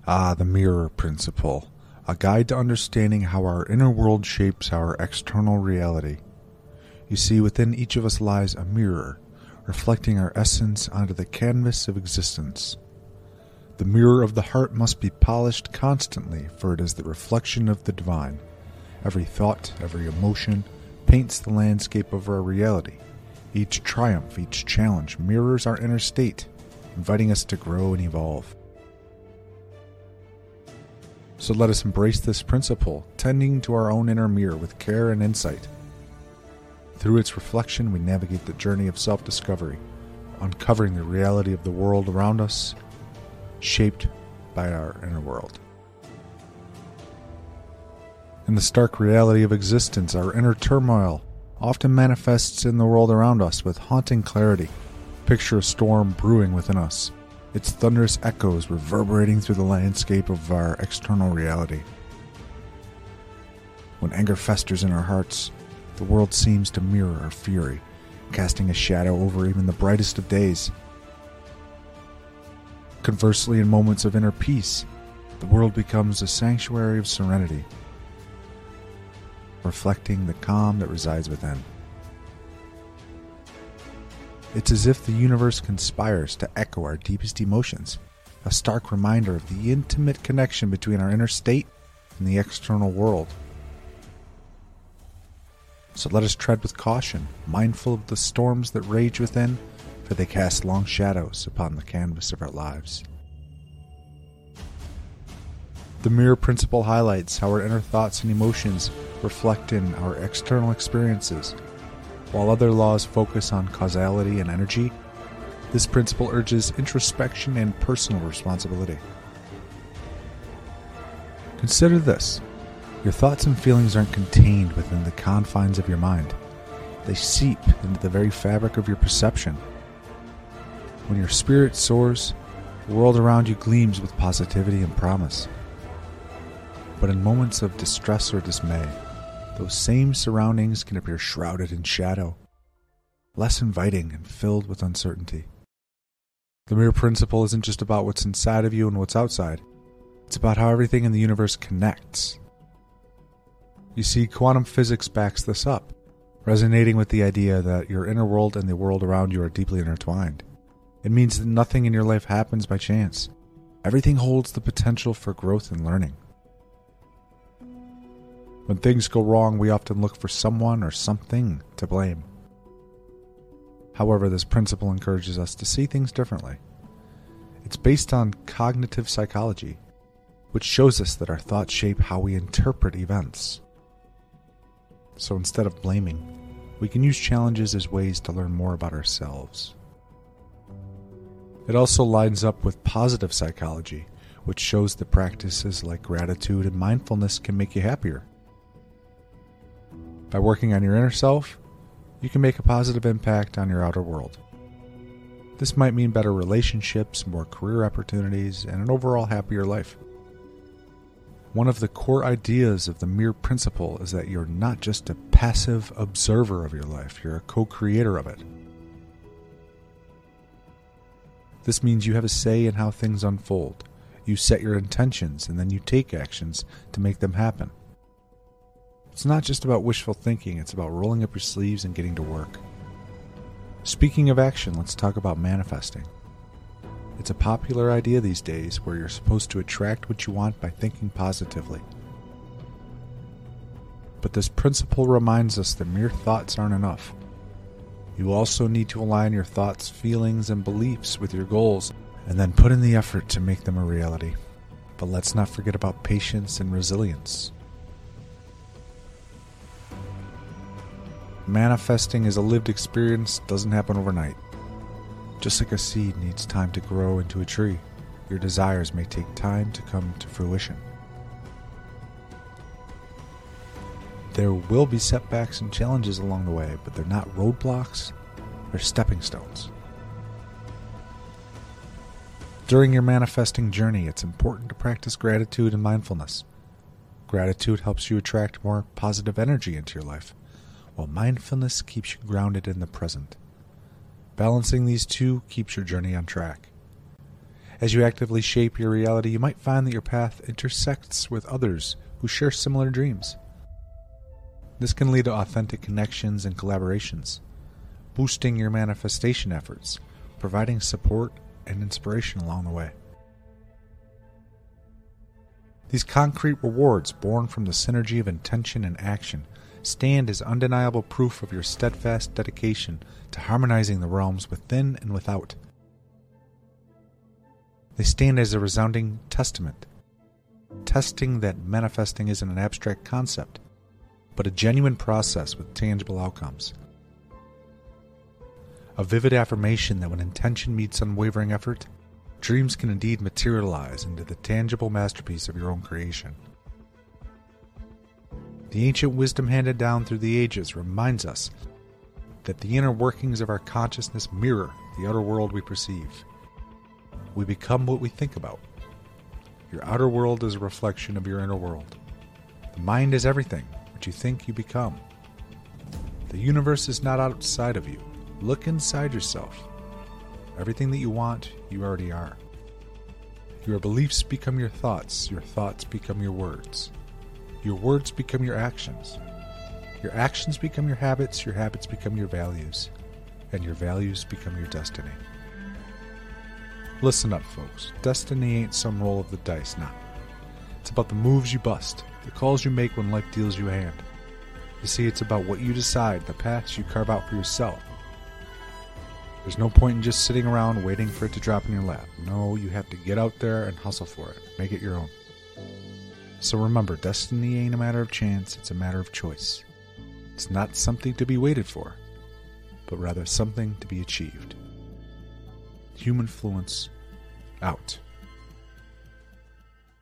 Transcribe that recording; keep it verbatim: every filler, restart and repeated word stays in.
Ah, the mirror principle, a guide to understanding how our inner world shapes our external reality. You see, within each of us lies a mirror, reflecting our essence onto the canvas of existence. The mirror of the heart must be polished constantly, for it is the reflection of the divine. Every thought, every emotion, paints the landscape of our reality. Each triumph, each challenge mirrors our inner state, inviting us to grow and evolve. So let us embrace this principle, tending to our own inner mirror with care and insight. Through its reflection, we navigate the journey of self-discovery, uncovering the reality of the world around us, shaped by our inner world. In the stark reality of existence, our inner turmoil often manifests in the world around us with haunting clarity. Picture a storm brewing within us, its thunderous echoes reverberating through the landscape of our external reality. When anger festers in our hearts, the world seems to mirror our fury, casting a shadow over even the brightest of days. Conversely, in moments of inner peace, the world becomes a sanctuary of serenity, reflecting the calm that resides within. It's as if the universe conspires to echo our deepest emotions, a stark reminder of the intimate connection between our inner state and the external world. So let us tread with caution, mindful of the storms that rage within, for they cast long shadows upon the canvas of our lives. The mirror principle highlights how our inner thoughts and emotions reflect in our external experiences. While other laws focus on causality and energy, this principle urges introspection and personal responsibility. Consider this. Your thoughts and feelings aren't contained within the confines of your mind. They seep into the very fabric of your perception. When your spirit soars, the world around you gleams with positivity and promise. But in moments of distress or dismay, those same surroundings can appear shrouded in shadow, less inviting and filled with uncertainty. The mirror principle isn't just about what's inside of you and what's outside. It's about how everything in the universe connects. You see, quantum physics backs this up, resonating with the idea that your inner world and the world around you are deeply intertwined. It means that nothing in your life happens by chance. Everything holds the potential for growth and learning. When things go wrong, we often look for someone or something to blame. However, this principle encourages us to see things differently. It's based on cognitive psychology, which shows us that our thoughts shape how we interpret events. So instead of blaming, we can use challenges as ways to learn more about ourselves. It also lines up with positive psychology, which shows that practices like gratitude and mindfulness can make you happier. By working on your inner self, you can make a positive impact on your outer world. This might mean better relationships, more career opportunities, and an overall happier life. One of the core ideas of the mirror principle is that you're not just a passive observer of your life, you're a co-creator of it. This means you have a say in how things unfold. You set your intentions and then you take actions to make them happen. It's not just about wishful thinking, it's about rolling up your sleeves and getting to work. Speaking of action, let's talk about manifesting. It's a popular idea these days where you're supposed to attract what you want by thinking positively. But this principle reminds us that mere thoughts aren't enough. You also need to align your thoughts, feelings, and beliefs with your goals, and then put in the effort to make them a reality. But let's not forget about patience and resilience. Manifesting is a lived experience, doesn't happen overnight. Just like a seed needs time to grow into a tree, your desires may take time to come to fruition. There will be setbacks and challenges along the way, but they're not roadblocks, they're stepping stones. During your manifesting journey, it's important to practice gratitude and mindfulness. Gratitude helps you attract more positive energy into your life, while mindfulness keeps you grounded in the present. Balancing these two keeps your journey on track. As you actively shape your reality, you might find that your path intersects with others who share similar dreams. This can lead to authentic connections and collaborations, boosting your manifestation efforts, providing support and inspiration along the way. These concrete rewards, born from the synergy of intention and action, stand as undeniable proof of your steadfast dedication to harmonizing the realms within and without. They stand as a resounding testament, testing that manifesting isn't an abstract concept, but a genuine process with tangible outcomes. A vivid affirmation that when intention meets unwavering effort, dreams can indeed materialize into the tangible masterpiece of your own creation. The ancient wisdom handed down through the ages reminds us that the inner workings of our consciousness mirror the outer world we perceive. We become what we think about. Your outer world is a reflection of your inner world. The mind is everything. What you think, you become. The universe is not outside of you. Look inside yourself. Everything that you want, you already are. Your beliefs become your thoughts. Your thoughts become your words. Your words become your actions. Your actions become your habits. Your habits become your values. And your values become your destiny. Listen up, folks. Destiny ain't some roll of the dice, nah. It's about the moves you bust, the calls you make when life deals you a hand. You see, it's about what you decide, the paths you carve out for yourself. There's no point in just sitting around waiting for it to drop in your lap. No, you have to get out there and hustle for it. Make it your own. So remember, destiny ain't a matter of chance, it's a matter of choice. It's not something to be waited for, but rather something to be achieved. Human Fluence, out.